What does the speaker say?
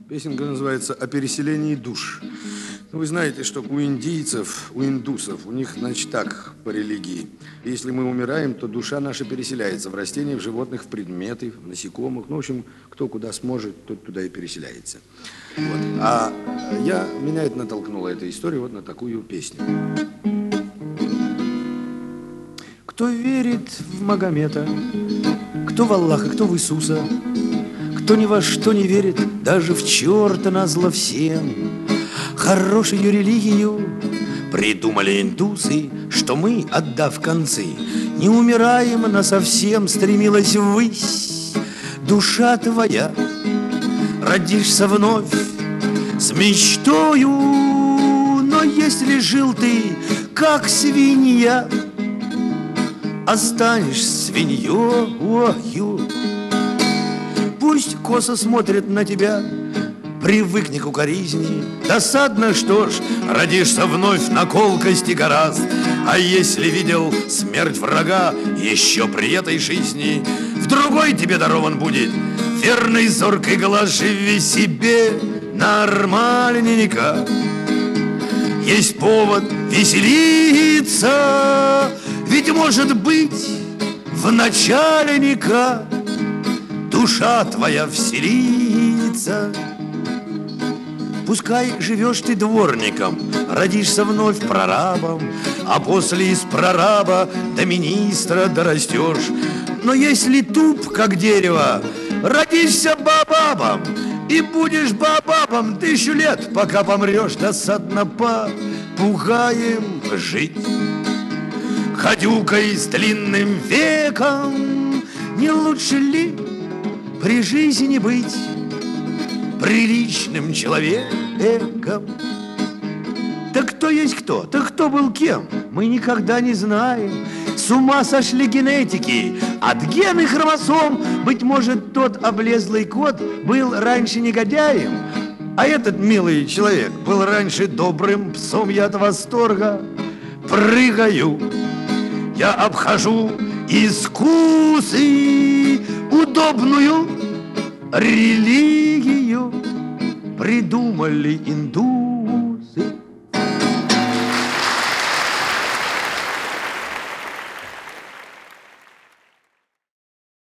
Песенка называется «О переселении душ». Вы знаете, что у индийцев, у индусов, у них, значит, так по религии. Если мы умираем, то душа наша переселяется в растения, в животных, в предметы, в насекомых. Ну, в общем, кто куда сможет, тот туда и переселяется. Вот. А меня это натолкнуло, эта история, вот на такую песню. Кто верит в Магомета, кто в Аллаха, кто в Иисуса, кто ни во что не верит, даже в черта назло всем. Хорошую религию придумали индусы, что мы, отдав концы, не умираем насовсем, стремилась ввысь. Душа твоя, родишься вновь с мечтою, но если жил ты, как свинья, останешься свиньёю. Пусть косо смотрят на тебя, привыкни к укоризни. Досадно, что ж, родишься вновь на колкости гораст. А если видел смерть врага еще при этой жизни, в другой тебе дарован будет верный зоркий глаз. Живи себе нормальненько, есть повод веселиться, ведь может быть в начальника душа твоя вселится. Пускай живешь ты дворником, родишься вновь прорабом, а после из прораба до министра дорастешь. Но если туп, как дерево, родишься бабабом и будешь бабабом 1000 лет, пока помрешь. Досадно попугаем жить, ходюкой с длинным веком. Не лучше ли при жизни быть приличным человеком? Так кто есть кто? Так кто был кем? Мы никогда не знаем. С ума сошли генетики от ген и хромосом. Быть может, тот облезлый кот был раньше негодяем, а этот милый человек был раньше добрым псом. Я от восторга прыгаю, я обхожу искусы, удобную религию придумали индусы.